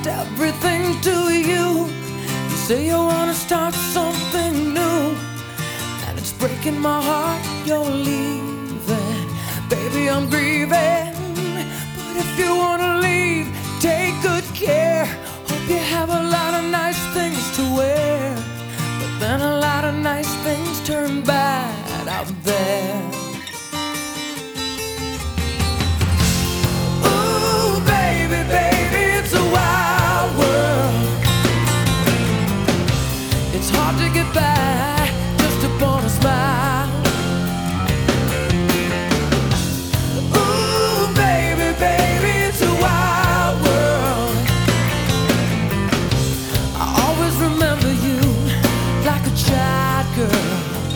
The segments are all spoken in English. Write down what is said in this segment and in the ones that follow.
lost everything to you. You say you wanna start something new, and it's breaking my heart you're leaving. Baby, I'm grieving, but if you wanna leave, take good care. Hope you have a lot of nice things to wear, but then a lot of nice things turn bad out there. Baby, it's a wild world. It's hard to get by just upon a smile. Ooh, baby, it's a wild world. I always remember you like a child girl.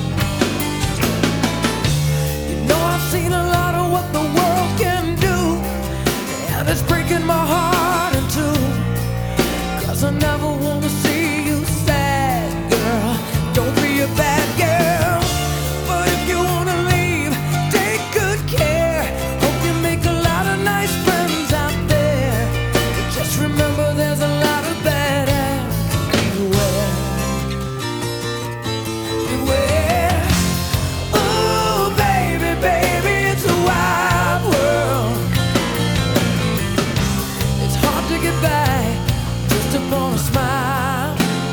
You know I've seen a lot of what the world can do, and it's breaking my heart in two, 'cause I never wanna see you sad, girl. Don't be a bad girl. But if you wanna leave, take good care. Hope you make a lot of nice friends out there, but just remember there's a lot of bad apples. Beware, beware. Ooh, baby, it's a wild world. To get by just upon a smile.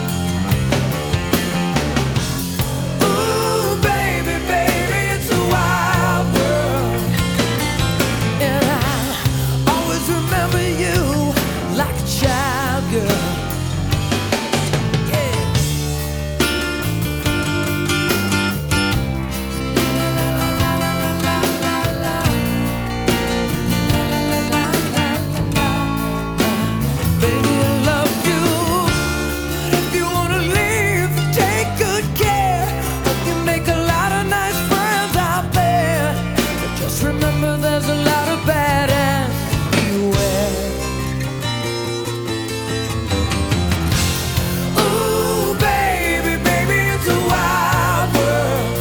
Ooh, baby, it's a wild world, and I always remember you like a child girl. Remember there's a lot of bad and beware. Ooh, baby, it's a wild world.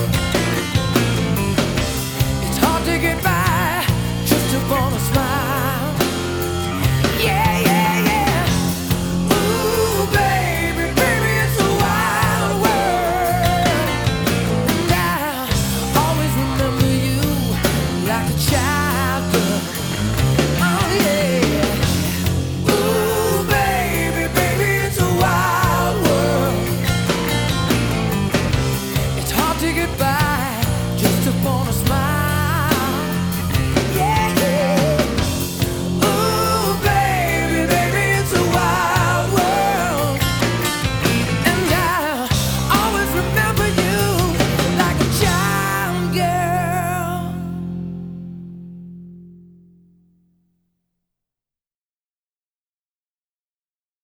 It's hard to get by just upon a smile. Yeah. Ooh, baby, it's a wild world. And I always remember you like a child girl. Oh yeah. Ooh, baby, it's a wild world. It's hard to get by just upon a smile.